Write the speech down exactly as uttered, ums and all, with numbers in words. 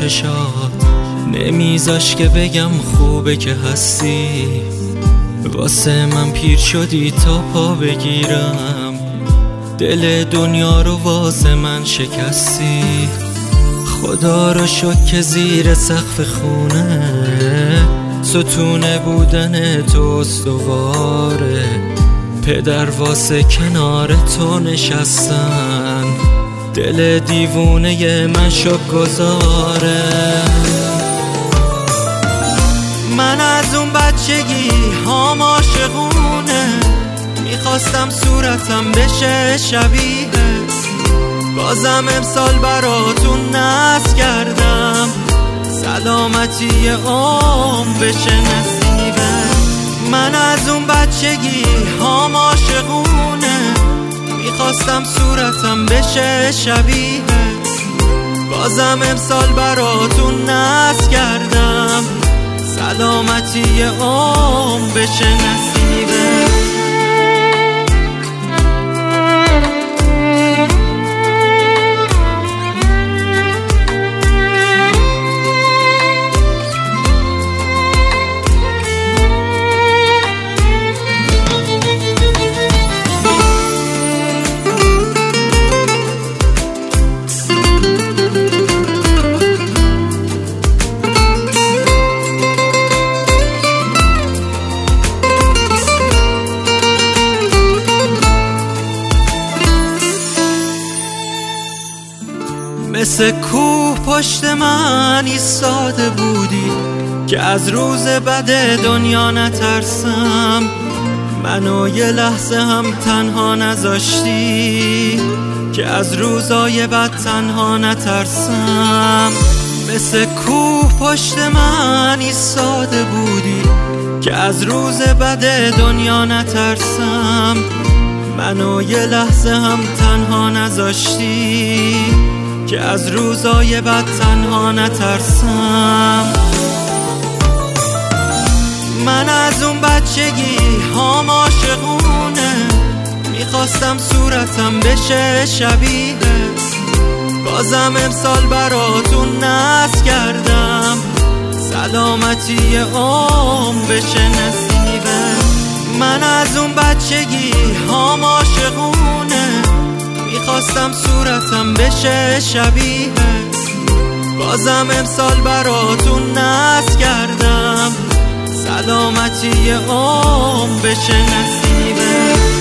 چشات نمیذاش که بگم خوبه که هستی. واسه من پیر شدی تا پا بگیرم، دل دنیا رو واسه من شکستی. خدا رو شکر که زیر سقف خونه ستونه بودن تو استواره. پدر واسه کنار تو نشستن، دل دیوونه من شک گذاره. من از اون بچگی هام عاشقونه، میخواستم صورتم بشه شبیه. بازم امسال براتون ناز کردم، سلامتی عمر بشه نصیبه. من از اون بچگی هام عاشقونه، میخواستم صورتم بشه شبیه. بازم امسال براتون ناز کردم، سلامتی عمر بشه نصیبه. مثل کوه پشت من ایستاده بودی که از روز بد دنیا نترسم. منو یه لحظه هم تنها نذاشتی که از روزای بد تنها نترسم. مثل کوه پشت من ایستاده بودی که از روز بد دنیا نترسم. منو یه لحظه هم تنها نذاشتی که از روزای بد تنها نترسم. من از اون بچگی هام عاشقونه، میخواستم صورتم بشه شبیه. بازم امسال براتون ناز کردم، سلامتی عمر بشه نصیبه. من از اون بچگی هام عاشقونه، میخواستم صورتم بشه شبیه. بازم امسال براتون ناز کردم، سلامتی عمر بشه نصیبه.